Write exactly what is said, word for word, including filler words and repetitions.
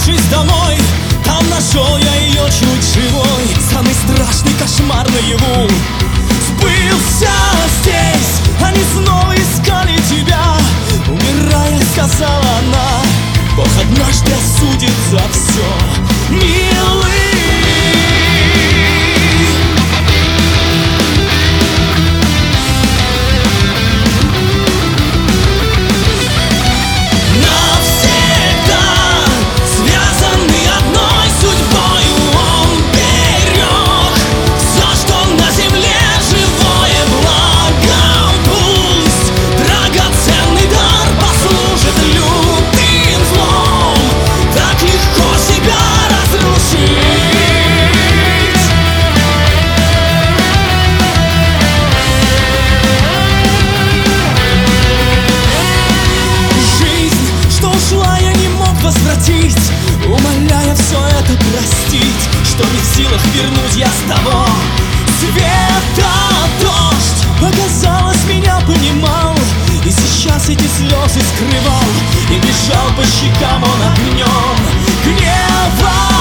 вернувшись домой, там нашел я ее чуть живой. Самый страшный кошмар наяву сбылся здесь. Они снова искали тебя, умирая, сказала она: Бог однажды осудит за все, милый. Умоляя все это простить, что не в силах вернуть я с того света. Дождь, оказалось, меня понимал, и сейчас эти слезы скрывал, и бежал по щекам он огнем гнева.